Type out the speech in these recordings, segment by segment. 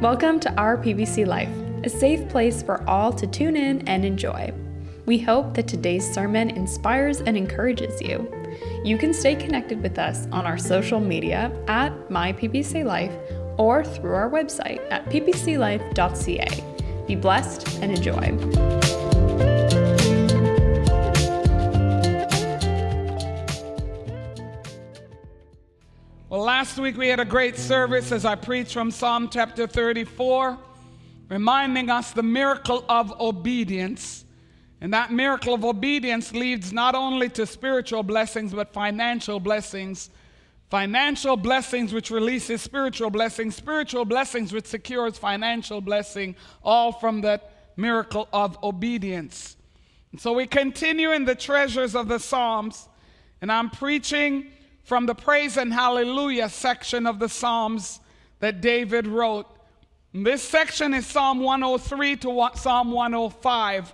Welcome to Our PBC Life, a safe place for all to tune in and enjoy. We hope that today's sermon inspires and encourages you. You can stay connected with us on our social media at MyPBCLife or through our website at ppclife.ca. Be blessed and enjoy. Well, last week we had a great service as I preached from Psalm chapter 34, reminding us the miracle of obedience. And that miracle of obedience leads not only to spiritual blessings, but financial blessings. Financial blessings which releases spiritual blessings which secures financial blessing, all from that miracle of obedience. And so we continue in the treasures of the Psalms, and I'm preaching from the Praise and Hallelujah section of the Psalms that David wrote. And this section is Psalm 103 to Psalm 105.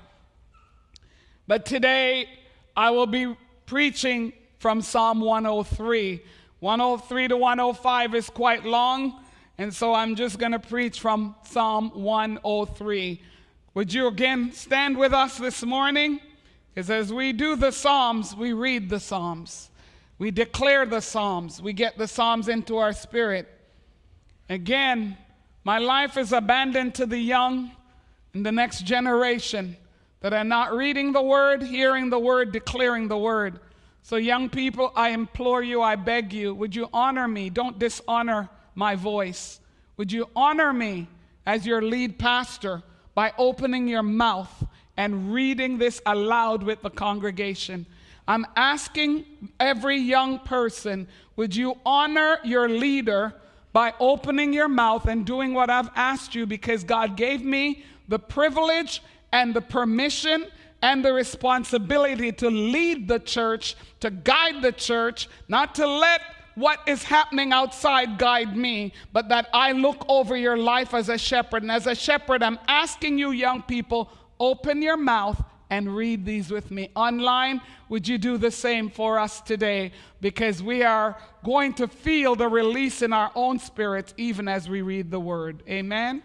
But today I will be preaching from Psalm 103. 103 to 105 is quite long, and so I'm just going to preach from Psalm 103. Would you again stand with us this morning? Because as we do the Psalms, we read the Psalms. We declare the Psalms. We get the Psalms into our spirit. Again, my life is abandoned to the young and the next generation that are not reading the Word, hearing the Word, declaring the Word. So young people, I implore you, I beg you, would you honor me? Don't dishonor my voice. Would you honor me as your lead pastor by opening your mouth and reading this aloud with the congregation? I'm asking every young person, would you honor your leader by opening your mouth and doing what I've asked you, because God gave me the privilege and the permission and the responsibility to lead the church, to guide the church, not to let what is happening outside guide me, but that I look over your life as a shepherd. And as a shepherd, I'm asking you young people, open your mouth and read these with me. Online, would you do the same for us today? Because we are going to feel the release in our own spirits even as we read the word. Amen?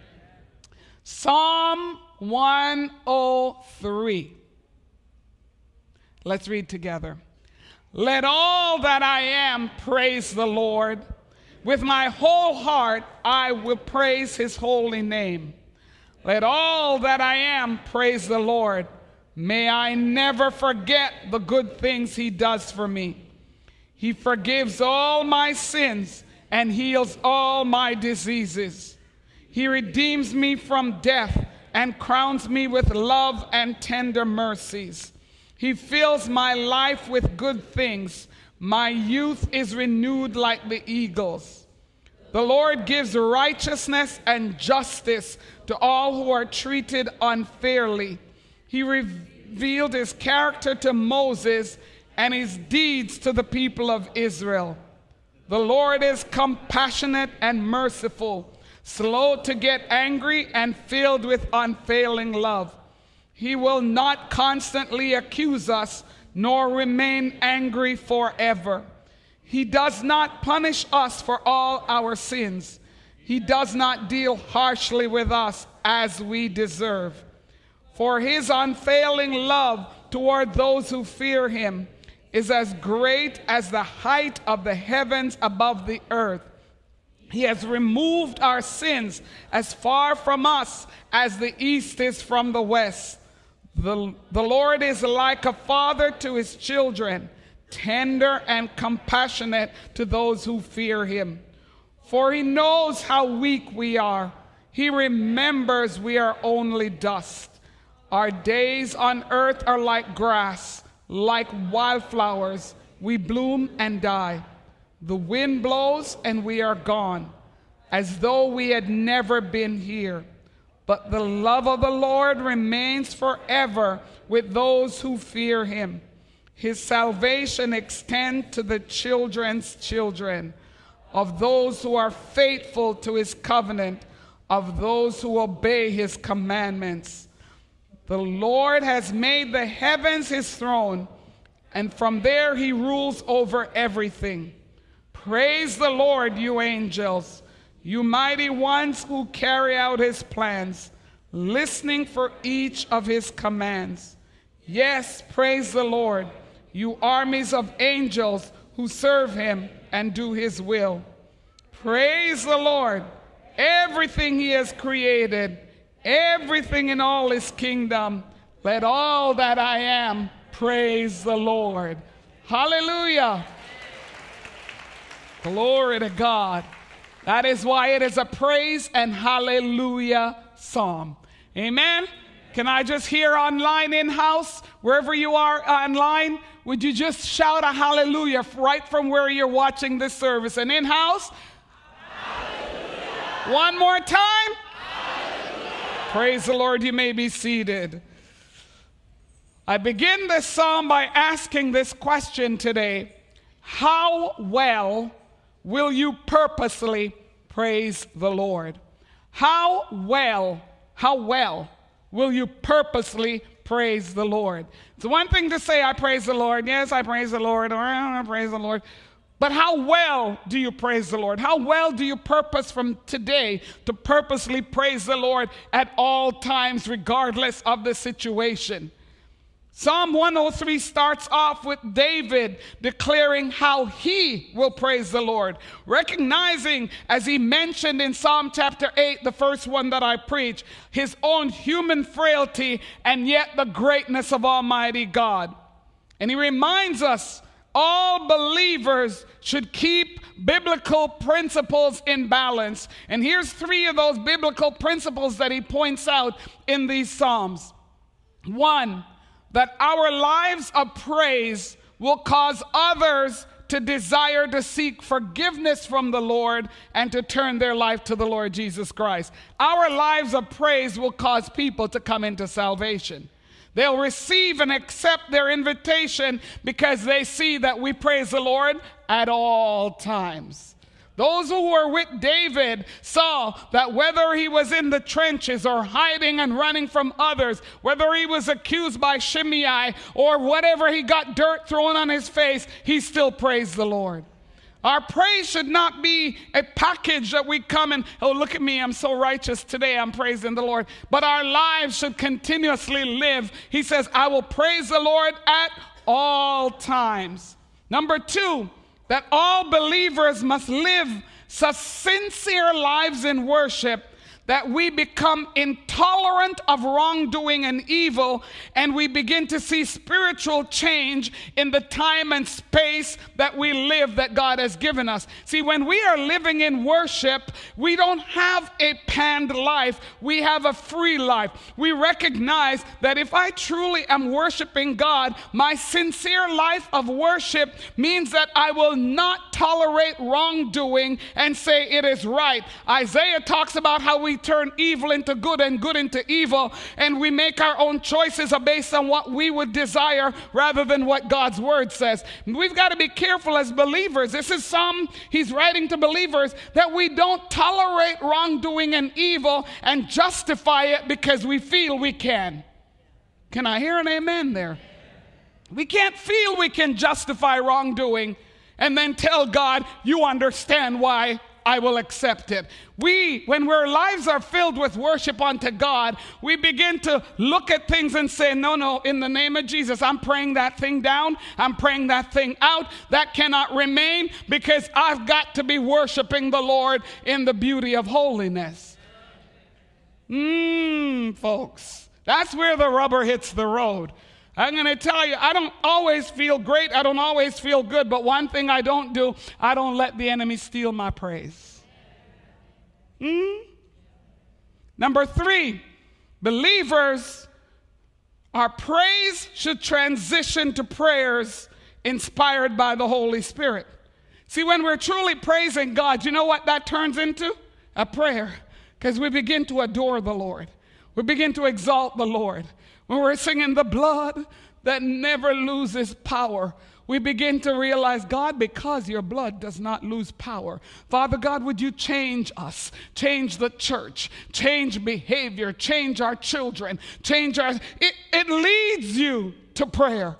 Psalm 103. Let's read together. Let all that I am praise the Lord. With my whole heart I will praise his holy name. Let all that I am praise the Lord. May I never forget the good things he does for me. He forgives all my sins and heals all my diseases. He redeems me from death and crowns me with love and tender mercies. He fills my life with good things. My youth is renewed like the eagles. The Lord gives righteousness and justice to all who are treated unfairly. He revealed his character to Moses and his deeds to the people of Israel. The Lord is compassionate and merciful, slow to get angry and filled with unfailing love. He will not constantly accuse us, nor remain angry forever. He does not punish us for all our sins. He does not deal harshly with us as we deserve. For his unfailing love toward those who fear him is as great as the height of the heavens above the earth. He has removed our sins as far from us as the east is from the west. The Lord is like a father to his children, tender and compassionate to those who fear him. For he knows how weak we are. He remembers we are only dust. Our days on earth are like grass, like wildflowers. We bloom and die. The wind blows and we are gone, as though we had never been here. But the love of the Lord remains forever with those who fear him. His salvation extends to the children's children, of those who are faithful to his covenant, of those who obey his commandments. The Lord has made the heavens his throne, and from there he rules over everything. Praise the Lord, you angels, You mighty ones who carry out his plans, listening for each of his commands. Yes, praise the Lord, you armies of angels who serve him and do his will. Praise the Lord, everything he has created, everything in all his kingdom. Let all that I am praise the Lord. Hallelujah. Glory to God. That is why it is a praise and hallelujah psalm. Amen. Can I just hear online, in-house, wherever you are online, would you just shout a hallelujah right from where you're watching this service? And in-house, hallelujah. One more time. Hallelujah. Praise the Lord. You may be seated. I begin this psalm by asking this question today. How well will you purposely praise the Lord? How well will you purposely praise the Lord? It's one thing to say, I praise the Lord. Yes, I praise the Lord. Or I praise the Lord. But how well do you praise the Lord? How well do you purpose from today to purposely praise the Lord at all times, regardless of the situation? Psalm 103 starts off with David declaring how he will praise the Lord, recognizing, as he mentioned in Psalm chapter 8, the first one that I preached, his own human frailty and yet the greatness of Almighty God. And he reminds us all believers should keep biblical principles in balance. And here's 3 of those biblical principles that he points out in these Psalms. 1, that our lives of praise will cause others to desire to seek forgiveness from the Lord and to turn their life to the Lord Jesus Christ. Our lives of praise will cause people to come into salvation. They'll receive and accept their invitation because they see that we praise the Lord at all times. Those who were with David saw that whether he was in the trenches or hiding and running from others, whether he was accused by Shimei or whatever, he got dirt thrown on his face, he still praised the Lord. Our praise should not be a package that we come and, oh, look at me, I'm so righteous today, I'm praising the Lord. But our lives should continuously live. He says, I will praise the Lord at all times. Number 2, that all believers must live such sincere lives in worship that we become intolerant of wrongdoing and evil, and we begin to see spiritual change in the time and space that we live that God has given us. See, when we are living in worship, we don't have a panned life. We have a free life. We recognize that if I truly am worshiping God, my sincere life of worship means that I will not tolerate wrongdoing and say it is right. Isaiah talks about how we turn evil into good and good into evil, and we make our own choices based on what we would desire rather than what God's word says. We've got to be careful as believers. This is he's writing to believers, that we don't tolerate wrongdoing and evil and justify it because we feel we can. Can I hear an amen there? We can't feel we can justify wrongdoing and then tell God, you understand why I will accept it. When our lives are filled with worship unto God, we begin to look at things and say, no, in the name of Jesus, I'm praying that thing down. I'm praying that thing out. That cannot remain because I've got to be worshiping the Lord in the beauty of holiness. Folks, that's where the rubber hits the road. I'm going to tell you, I don't always feel great. I don't always feel good. But one thing I don't do, I don't let the enemy steal my praise. Number 3, believers, our praise should transition to prayers inspired by the Holy Spirit. See, when we're truly praising God, you know what that turns into? A prayer. Because we begin to adore the Lord. We begin to exalt the Lord. When we're singing the blood that never loses power, we begin to realize, God, because your blood does not lose power. Father God, would you change us, change the church, change behavior, change our children, it leads you to prayer.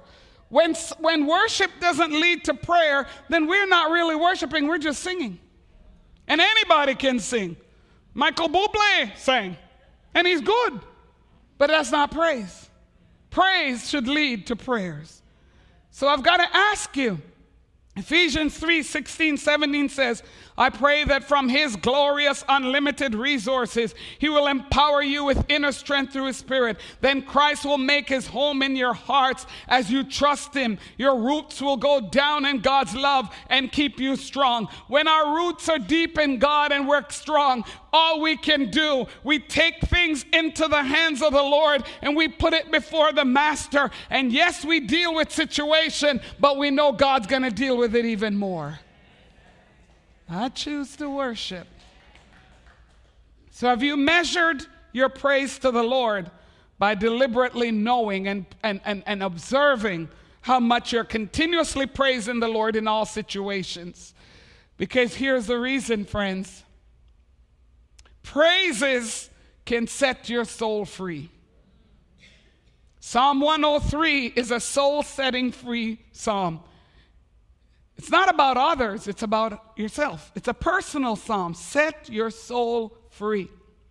When worship doesn't lead to prayer, then we're not really worshiping, we're just singing. And anybody can sing. Michael Bublé sang, and he's good. But that's not praise. Praise should lead to prayers. So I've got to ask you, Ephesians 3:16-17 says, I pray that from his glorious unlimited resources, he will empower you with inner strength through his Spirit. Then Christ will make his home in your hearts as you trust him. Your roots will go down in God's love and keep you strong. When our roots are deep in God and we're strong, all we can do, we take things into the hands of the Lord and we put it before the Master. And yes, we deal with situation, but we know God's going to deal with it even more. I choose to worship. So have you measured your praise to the Lord by deliberately knowing and observing how much you're continuously praising the Lord in all situations? Because here's the reason, friends. Praises can set your soul free. Psalm 103 is a soul-setting free psalm. It's not about others, it's about yourself. It's a personal psalm. Set your soul free.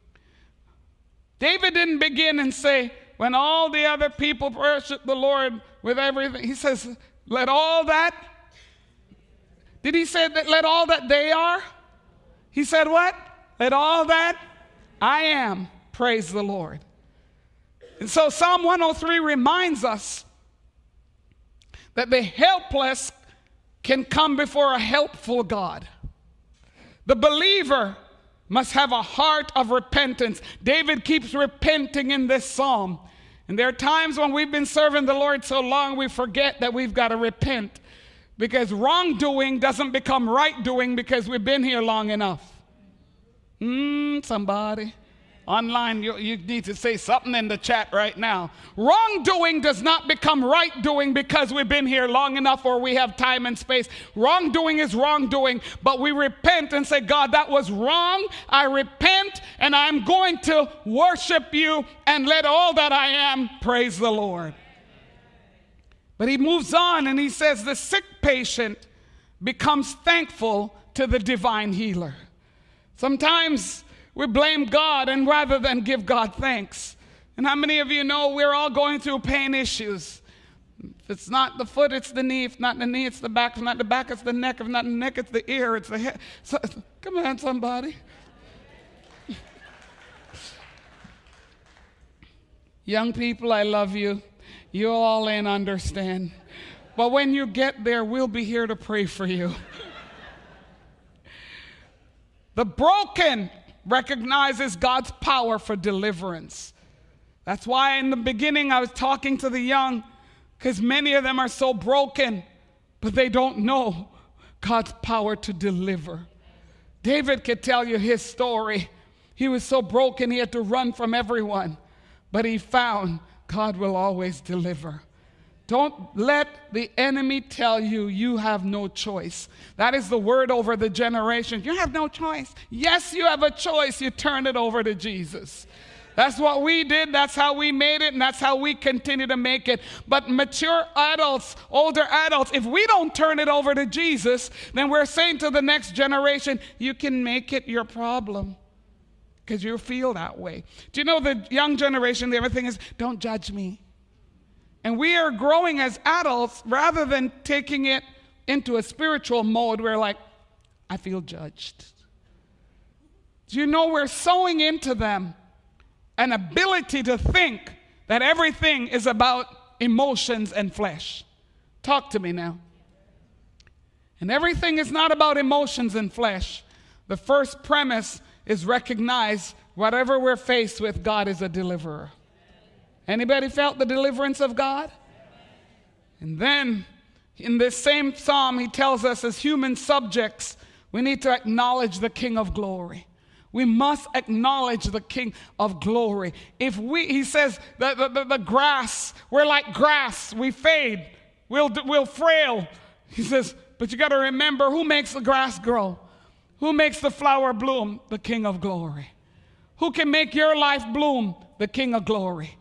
David didn't begin and say, when all the other people worship the Lord with everything, he says, let all that. Did he say that let all that they are? He said what? Let all that I am praise the Lord. And so Psalm 103 reminds us that the helpless can come before a helpful God. The believer must have a heart of repentance. David keeps repenting in this psalm. And there are times when we've been serving the Lord so long we forget that we've got to repent. Because wrongdoing doesn't become right doing because we've been here long enough. Somebody. Online, you need to say something in the chat right now. Wrongdoing does not become right doing because we've been here long enough or we have time and space. Wrongdoing is wrongdoing, but we repent and say, God, that was wrong. I repent and I'm going to worship you and let all that I am praise the Lord. But he moves on and he says the sick patient becomes thankful to the divine healer. Sometimes we blame God and rather than give God thanks. And how many of you know we're all going through pain issues? If it's not the foot, it's the knee. If not the knee, it's the back. If not the back, it's the neck. If not the neck, it's the ear. It's the head. So, come on, somebody. Young people, I love you. You all ain't understand. But when you get there, we'll be here to pray for you. The broken recognizes God's power for deliverance. That's why in the beginning I was talking to the young, because many of them are so broken, but they don't know God's power to deliver. David could tell you his story. He was so broken he had to run from everyone, but he found God will always deliver. Don't let the enemy tell you you have no choice. That is the word over the generation. You have no choice. Yes, you have a choice. You turn it over to Jesus. That's what we did. That's how we made it, and that's how we continue to make it. But mature adults, older adults, if we don't turn it over to Jesus, then we're saying to the next generation, you can make it your problem because you feel that way. Do you know the young generation, the other thing is, don't judge me. And we are growing as adults rather than taking it into a spiritual mode. We're like, I feel judged. Do you know we're sowing into them an ability to think that everything is about emotions and flesh? Talk to me now. And everything is not about emotions and flesh. The first premise is recognize whatever we're faced with, God is a deliverer. Anybody felt the deliverance of God? And then in this same psalm, he tells us as human subjects, we need to acknowledge the King of glory. We must acknowledge the King of glory. He says that the grass, we're like grass, we fade, we'll frail. He says, but you got to remember who makes the grass grow? Who makes the flower bloom? The King of glory. Who can make your life bloom? The King of glory.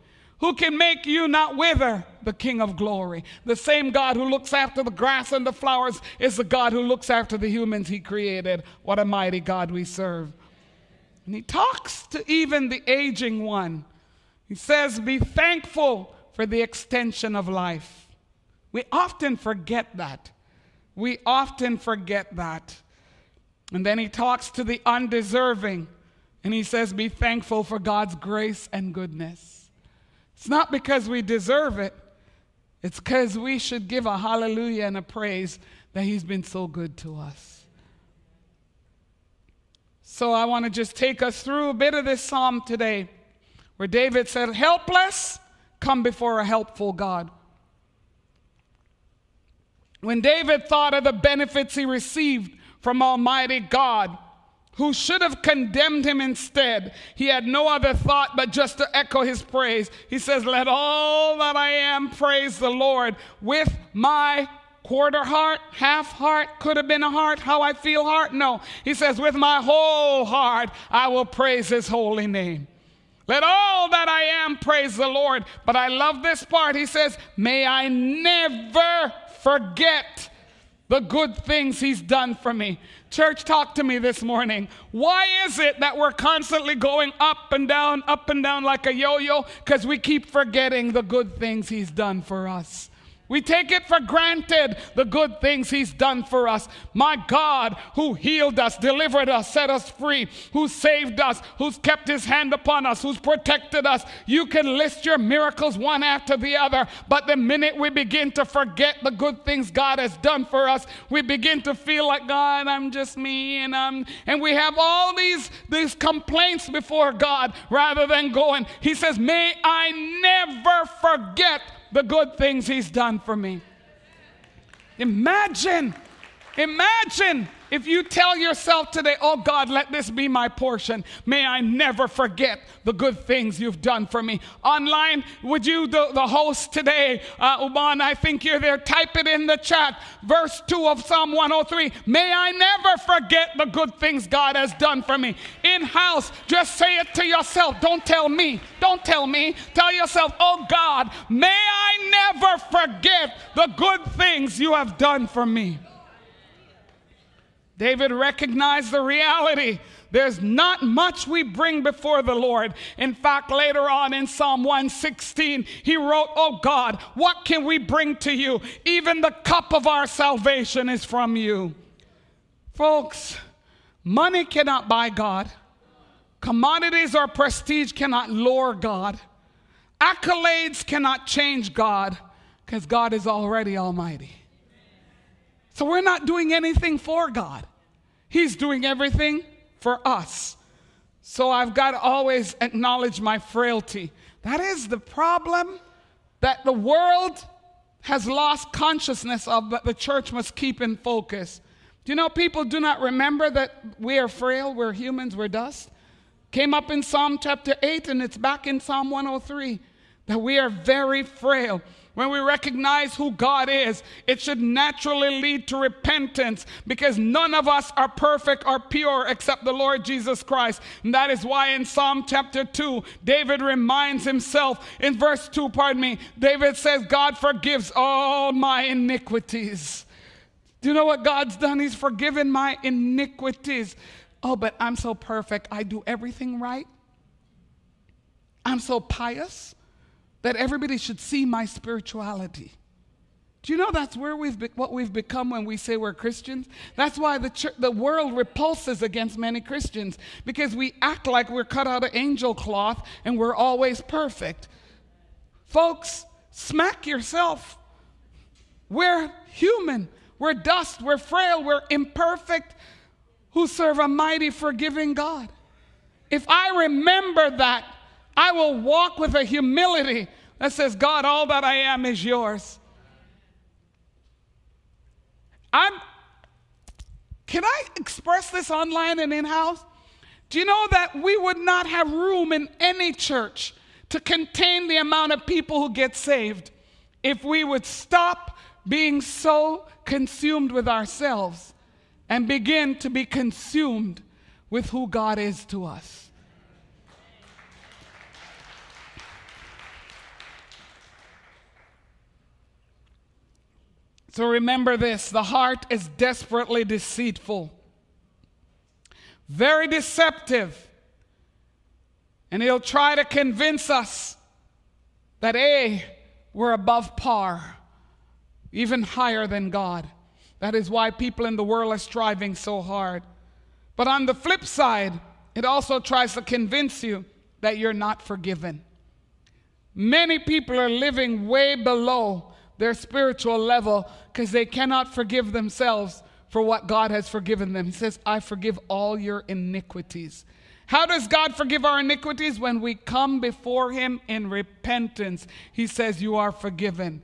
who can make you not wither, the King of glory. The same God who looks after the grass and the flowers is the God who looks after the humans he created. What a mighty God we serve. And he talks to even the aging one. He says, be thankful for the extension of life. We often forget that. We often forget that. And then he talks to the undeserving. And he says, be thankful for God's grace and goodness. It's not because we deserve it. It's because we should give a hallelujah and a praise that he's been so good to us. So I want to just take us through a bit of this psalm today, where David said, helpless, come before a helpful God. When David thought of the benefits he received from Almighty God, who should have condemned him instead, he had no other thought but just to echo his praise. He says, let all that I am praise the Lord with my quarter heart, half heart, could have been a heart, how I feel heart. No, he says, with my whole heart, I will praise his holy name. Let all that I am praise the Lord. But I love this part. He says, may I never forget the good things he's done for me. Church, talk to me this morning. Why is it that we're constantly going up and down like a yo-yo? Because we keep forgetting the good things he's done for us. We take it for granted, the good things he's done for us. My God, who healed us, delivered us, set us free, who saved us, who's kept his hand upon us, who's protected us. You can list your miracles one after the other, but the minute we begin to forget the good things God has done for us, we begin to feel like, God, I'm just me, and we have all these complaints before God rather than going. He says, may I never forget the good things he's done for me. Imagine if you tell yourself today, oh God, let this be my portion. May I never forget the good things you've done for me. Online, would you, the host today, Uban, I think you're there, type it in the chat. Verse 2 of Psalm 103, may I never forget the good things God has done for me. In-house, just say it to yourself. Don't tell me. Don't tell me. Tell yourself, oh God, may I never forget the good things you have done for me. David recognized the reality. There's not much we bring before the Lord. In fact, later on in Psalm 116, he wrote, oh God, what can we bring to you? Even the cup of our salvation is from you. Folks, money cannot buy God. Commodities or prestige cannot lure God. Accolades cannot change God, because God is already almighty. So we're not doing anything for God. He's doing everything for us. So I've got to always acknowledge my frailty. That is the problem that the world has lost consciousness of, but the church must keep in focus. Do you know people do not remember that we are frail, we're humans, we're dust? Came up in Psalm chapter 8, and it's back in Psalm 103, that we are very frail. When we recognize who God is, it should naturally lead to repentance, because none of us are perfect or pure except the Lord Jesus Christ. And that is why in Psalm chapter 2, David reminds himself, in verse 2, David says, God forgives all my iniquities. Do you know what God's done? He's forgiven my iniquities. Oh, but I'm so perfect. I do everything right. I'm so pious that everybody should see my spirituality. Do you know that's where what we've become when we say we're Christians? That's why the world repulses against many Christians, because we act like we're cut out of angel cloth and we're always perfect. Folks, smack yourself. We're human. We're dust. We're frail. We're imperfect, who serve a mighty, forgiving God. If I remember that, I will walk with a humility that says, God, all that I am is yours. Can I express this online and in-house? Do you know that we would not have room in any church to contain the amount of people who get saved if we would stop being so consumed with ourselves and begin to be consumed with who God is to us? So remember this, the heart is desperately deceitful, very deceptive. And he'll try to convince us that we're above par, even higher than God. That is why people in the world are striving so hard. But on the flip side, it also tries to convince you that you're not forgiven. Many people are living way below their spiritual level because they cannot forgive themselves for what God has forgiven them. He says, I forgive all your iniquities. How does God forgive our iniquities? When we come before him in repentance, he says, you are forgiven.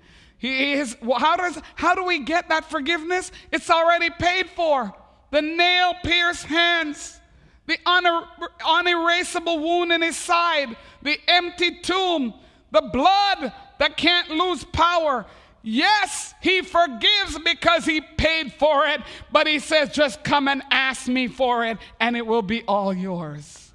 How do we get that forgiveness? It's already paid for. The nail-pierced hands, the unerasable wound in his side, the empty tomb, the blood that can't lose power. Yes, he forgives because he paid for it, but he says, just come and ask me for it, and it will be all yours.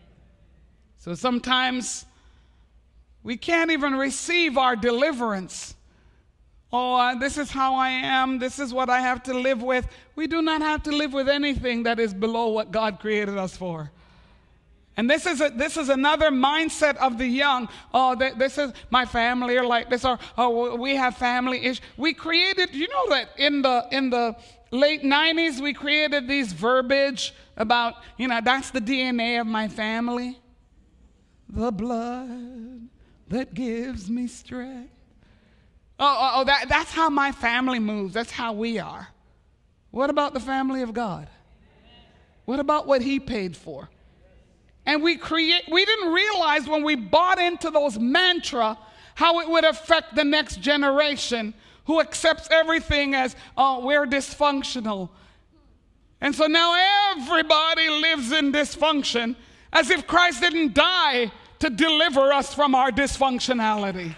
So sometimes we can't even receive our deliverance. Oh, this is how I am. This is what I have to live with. We do not have to live with anything that is below what God created us for. And this is another mindset of the young. Oh, this is my family are like this, or oh, we have family issues. We created, you know that in the late 90s, we created these verbiage about, that's the DNA of my family. The blood that gives me strength. That's how my family moves. That's how we are. What about the family of God? What about what he paid for? And we didn't realize when we bought into those mantra how it would affect the next generation who accepts everything as, we're dysfunctional. And so now everybody lives in dysfunction as if Christ didn't die to deliver us from our dysfunctionality.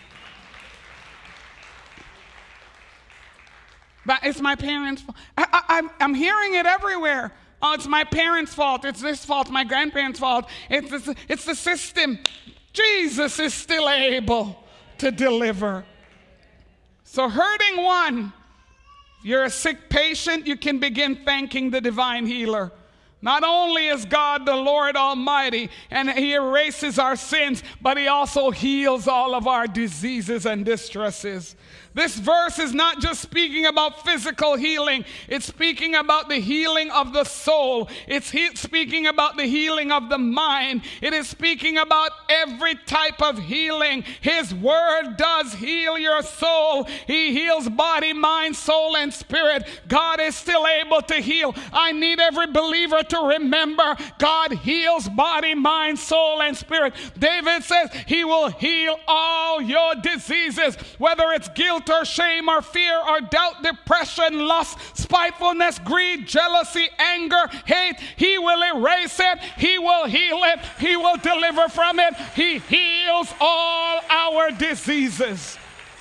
But it's my parents' fault. I'm hearing it everywhere. Oh, it's my parents' fault. It's this fault. My grandparents' fault. It's the system. Jesus is still able to deliver. So hurting one, if you're a sick patient, you can begin thanking the divine healer. Not only is God the Lord Almighty and he erases our sins, but he also heals all of our diseases and distresses. This verse is not just speaking about physical healing. It's speaking about the healing of the soul. It's speaking about the healing of the mind. It is speaking about every type of healing. His word does heal your soul. He heals body, mind, soul, and spirit. God is still able to heal. I need every believer to remember God heals body, mind, soul, and spirit. David says he will heal all your diseases, whether it's guilt or shame or fear or doubt, depression, lust, spitefulness, greed, jealousy, anger, hate. He will erase it. He will heal it. He will deliver from it. He heals all our diseases.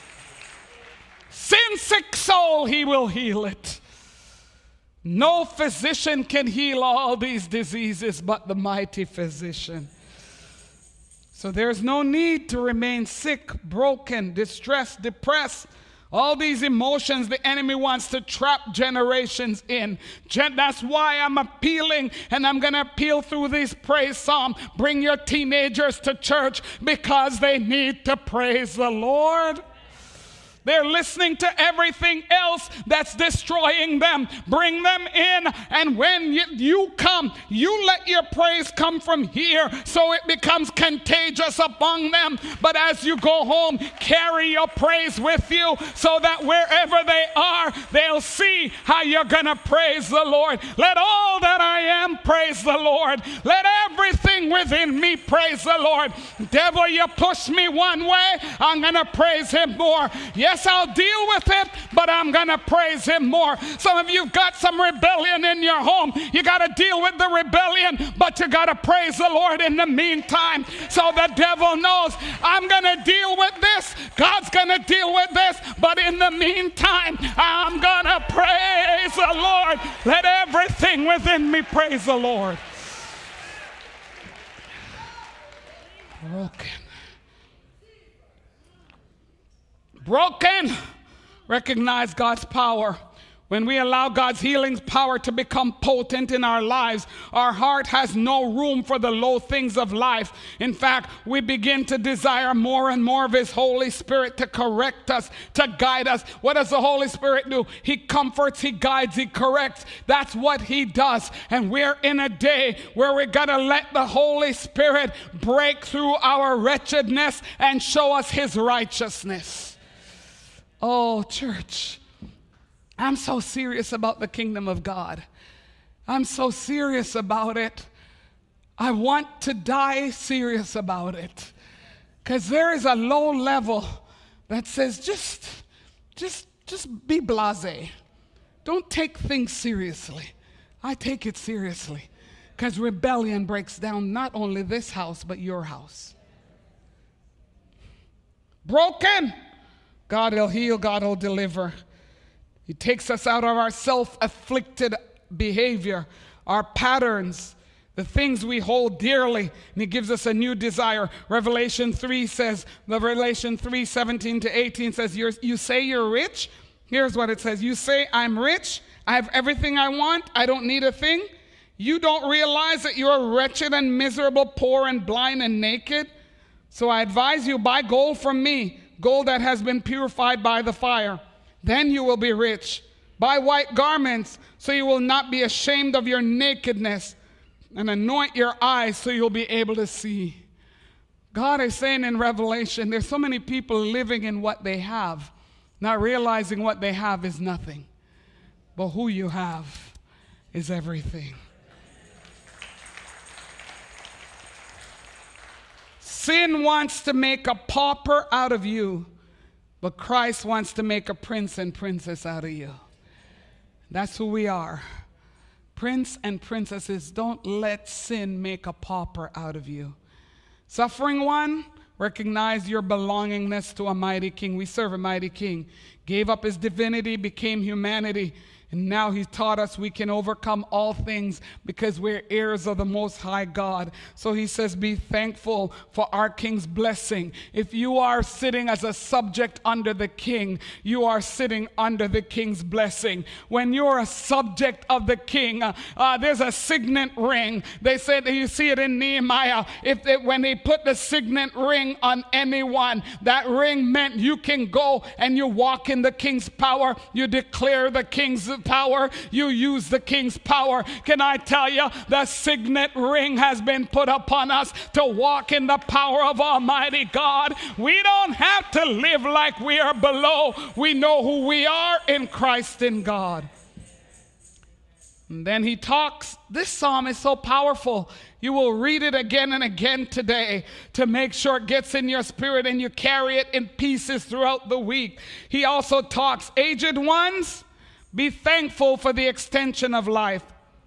Sin-sick soul, he will heal it. No physician can heal all these diseases but the mighty physician. So there's no need to remain sick, broken, distressed, depressed. All these emotions the enemy wants to trap generations in. That's why I'm appealing, and I'm going to appeal through this praise psalm. Bring your teenagers to church because they need to praise the Lord. They're listening to everything else that's destroying them. Bring them in, and when you come, you let your praise come from here so it becomes contagious among them. But as you go home, carry your praise with you so that wherever they are, they'll see how you're going to praise the Lord. Let all that I am praise the Lord. Let everything within me praise the Lord. Devil, you push me one way, I'm going to praise him more. Yes, I'll deal with it, but I'm going to praise him more. Some of you got some rebellion in your home. You got to deal with the rebellion, but you got to praise the Lord in the meantime. So the devil knows I'm going to deal with this. God's going to deal with this, but in the meantime, I'm going to praise the Lord. Let everything within me praise the Lord. Broken recognize God's power. When we allow God's healing power to become potent in our lives, our heart has no room for the low things of life. In fact, we begin to desire more and more of His Holy Spirit to correct us, to guide us. What does the Holy Spirit do? He comforts, He guides, He corrects. That's what He does. And we're in a day where we're going to let the Holy Spirit break through our wretchedness and show us His righteousness. Oh, church. I'm so serious about the kingdom of God. I'm so serious about it. I want to die serious about it. Because there is a low level that says just be blasé. Don't take things seriously. I take it seriously. Because rebellion breaks down not only this house, but your house. Broken. God will heal, God will deliver. He takes us out of our self-afflicted behavior, our patterns, the things we hold dearly, and He gives us a new desire. Revelation 3:17-18 says, you say you're rich? Here's what it says. You say, I'm rich, I have everything I want, I don't need a thing. You don't realize that you're wretched and miserable, poor and blind and naked. So I advise you, buy gold from me, gold that has been purified by the fire. Then you will be rich. Buy white garments so you will not be ashamed of your nakedness, and anoint your eyes so you'll be able to see. God is saying in Revelation, there's so many people living in what they have, not realizing what they have is nothing, but who you have is everything. Sin wants to make a pauper out of you, but Christ wants to make a prince and princess out of you. That's who we are. Prince and princesses, don't let sin make a pauper out of you. Suffering one, recognize your belongingness to a mighty king. We serve a mighty king. Gave up his divinity, became humanity. And now He's taught us we can overcome all things because we're heirs of the Most High God. So He says, be thankful for our King's blessing. If you are sitting as a subject under the King, you are sitting under the King's blessing. When you're a subject of the King, there's a signet ring. They said, you see it in Nehemiah, when they put the signet ring on anyone, that ring meant you can go and you walk in the King's power. You declare the King's power, you use the King's power. Can I tell you, the signet ring has been put upon us to walk in the power of Almighty God. We don't have to live like we are below. We know who we are in Christ in God. And then he talks, this psalm is so powerful. You will read it again and again today to make sure it gets in your spirit and you carry it in pieces throughout the week. He also talks, aged ones, be thankful for the extension of life.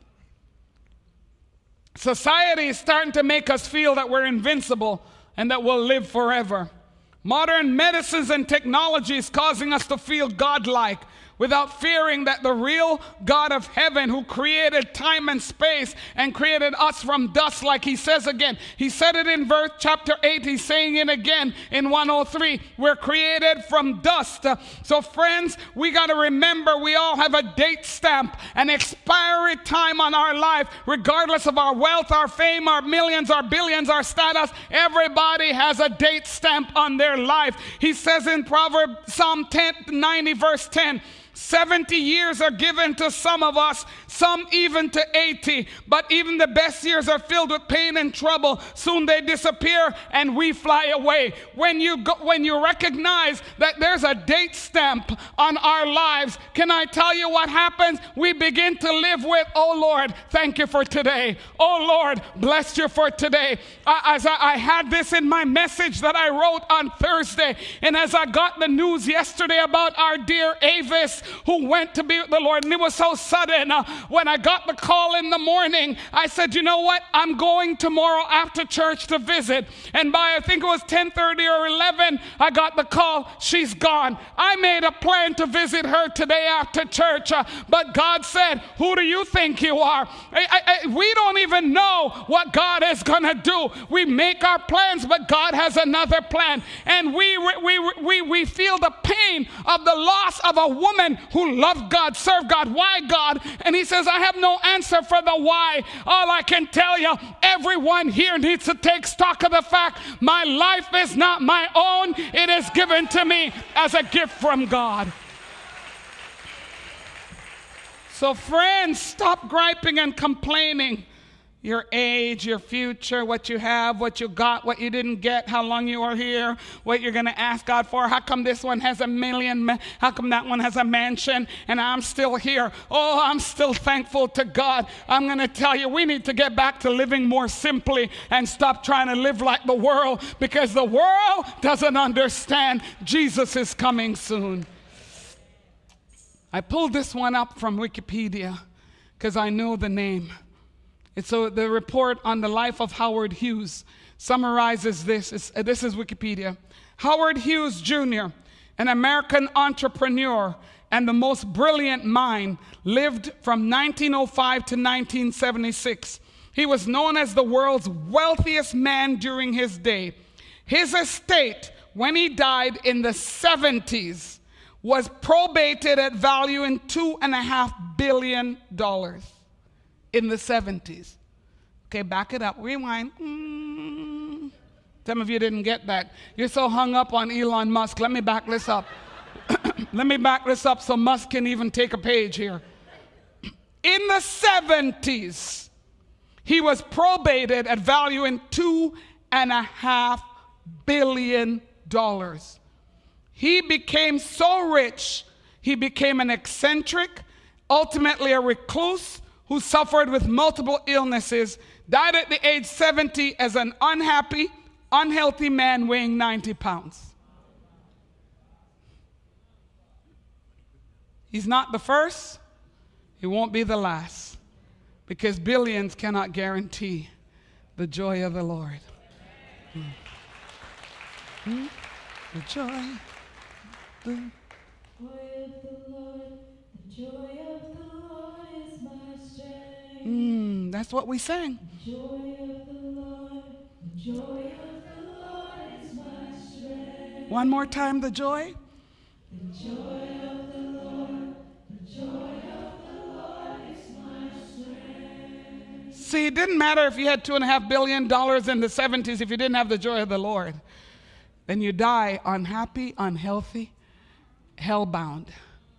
Society is starting to make us feel that we're invincible and that we'll live forever. Modern medicines and technology is causing us to feel godlike without fearing that the real God of heaven, who created time and space and created us from dust, like he says again. He said it in chapter 8. He's saying it again in 103. We're created from dust. So friends, we got to remember we all have a date stamp, an expiry time on our life, regardless of our wealth, our fame, our millions, our billions, our status. Everybody has a date stamp on their life. He says in Psalm 90 verse 10, 70 years are given to some of us, some even to 80. But even the best years are filled with pain and trouble. Soon they disappear and we fly away. When you recognize that there's a date stamp on our lives, can I tell you what happens? We begin to live with, oh Lord, thank you for today. Oh Lord, bless you for today. As I had this in my message that I wrote on Thursday, and as I got the news yesterday about our dear Avis, who went to be with the Lord. And it was so sudden. When I got the call in the morning, I said, you know what? I'm going tomorrow after church to visit. And by, I think it was 10:30 or 11, I got the call. She's gone. I made a plan to visit her today after church. But God said, who do you think you are? We don't even know what God is going to do. We make our plans, but God has another plan. And we feel the pain of the loss of a woman who loved God, served God. Why God? And he says, I have no answer for the why. All I can tell you, everyone here needs to take stock of the fact my life is not my own. It is given to me as a gift from God. So friends, stop griping and complaining. Your age, your future, what you have, what you got, what you didn't get, how long you are here, what you're going to ask God for. How come this one has a million? How come that one has a mansion and I'm still here? Oh, I'm still thankful to God. I'm going to tell you, we need to get back to living more simply and stop trying to live like the world, because the world doesn't understand Jesus is coming soon. I pulled this one up from Wikipedia because I know the name. And so the report on the life of Howard Hughes summarizes this. This is Wikipedia. Howard Hughes Jr., an American entrepreneur and the most brilliant mind, lived from 1905 to 1976. He was known as the world's wealthiest man during his day. His estate, when he died in the 70s, was probated at value in $2.5 billion. In the 70s. Okay, back it up. Rewind. Some of you didn't get that. You're so hung up on Elon Musk. Let me back this up. Let me back this up so Musk can even take a page here. In the 70s, he was probated at value in $2.5 billion. He became so rich, he became an eccentric, ultimately a recluse, who suffered with multiple illnesses, died at the age 70 as an unhappy, unhealthy man weighing 90 pounds. He's not the first. He won't be the last, because billions cannot guarantee the joy of the Lord. The joy. The joy of the Lord. The joy of the Lord is my strength. That's what we sang. The joy of the Lord. The joy of the Lord is my strength. One more time, the joy. The joy of the Lord. The joy of the Lord is my strength. See, it didn't matter if you had $2.5 billion in the 70s if you didn't have the joy of the Lord. Then you die unhappy, unhealthy, hell-bound.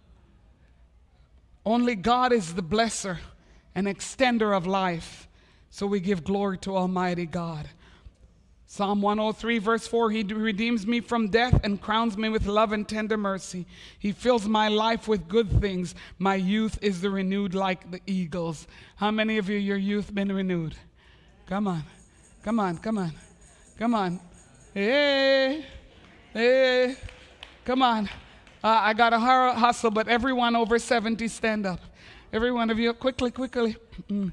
Only God is the blesser and extender of life. So we give glory to Almighty God. Psalm 103 verse 4, He redeems me from death and crowns me with love and tender mercy. He fills my life with good things. My youth is renewed like the eagles. How many of you, your youth been renewed? Come on, come on, come on, come on. Hey, hey, come on. I got to hustle, but everyone over 70 stand up. Every one of you, quickly, quickly. No.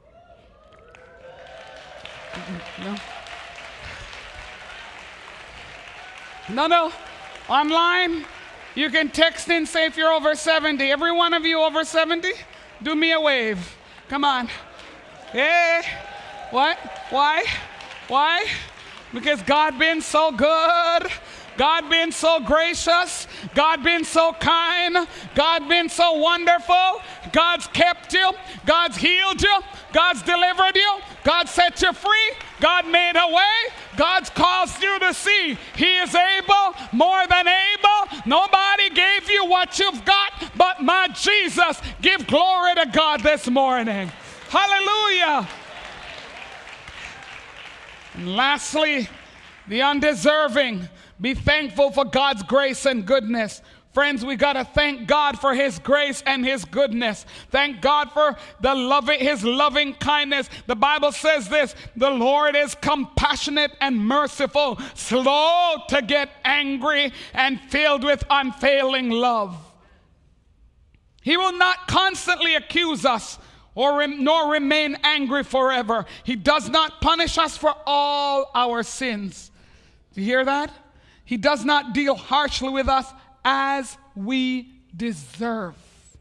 No. Online, you can text in, say if you're over 70. Every one of you over 70, do me a wave. Come on. Hey. What? Why? Why? Because God been so good. God been so gracious. God been so kind. God been so wonderful. God's kept you. God's healed you. God's delivered you. God set you free. God made a way. God's caused you to see He is able, more than able. Nobody gave you what you've got but my Jesus. Give glory to God this morning. Hallelujah. And lastly, the undeserving. Be thankful for God's grace and goodness. Friends, we got to thank God for His grace and His goodness. Thank God for His loving kindness. The Bible says this, the Lord is compassionate and merciful, slow to get angry, and filled with unfailing love. He will not constantly accuse us nor remain angry forever. He does not punish us for all our sins. Do you hear that? He does not deal harshly with us as we deserve.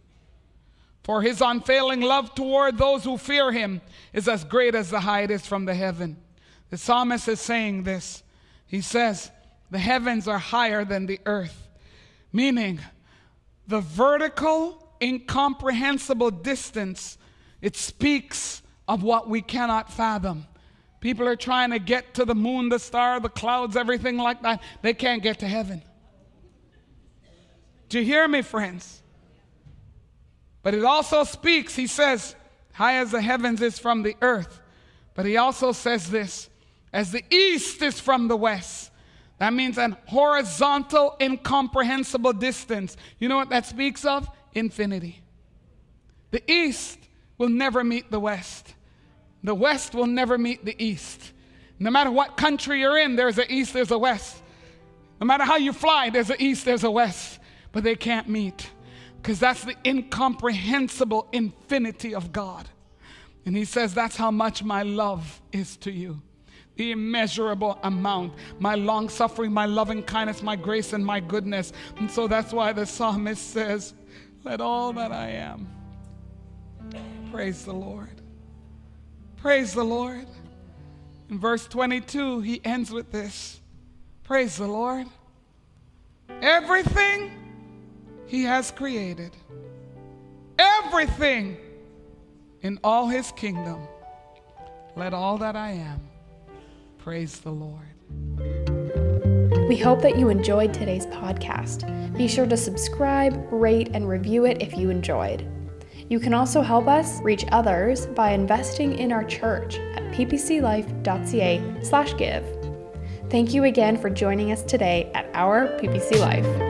For his unfailing love toward those who fear him is as great as the height is from the heaven. The psalmist is saying this. He says, the heavens are higher than the earth, meaning the vertical, incomprehensible distance, it speaks of what we cannot fathom. People are trying to get to the moon, the star, the clouds, everything like that. They can't get to heaven. Do you hear me, friends? But it also speaks, he says, high as the heavens is from the earth. But he also says this, as the east is from the west. That means an horizontal, incomprehensible distance. You know what that speaks of? Infinity. The east will never meet the west. The west will never meet the east. No matter what country you're in, there's an east, there's a west. No matter how you fly, there's an east, there's a west. But they can't meet, because that's the incomprehensible infinity of God. And he says, that's how much my love is to you. The immeasurable amount, my long suffering, my loving kindness, my grace, and my goodness. And so that's why the psalmist says, let all that I am praise the Lord. Praise the Lord. In verse 22, he ends with this. Praise the Lord. Everything he has created, everything in all his kingdom, let all that I am praise the Lord. We hope that you enjoyed today's podcast. Be sure to subscribe, rate, and review it if you enjoyed. You can also help us reach others by investing in our church at ppclife.ca/give. Thank you again for joining us today at our PPC Life.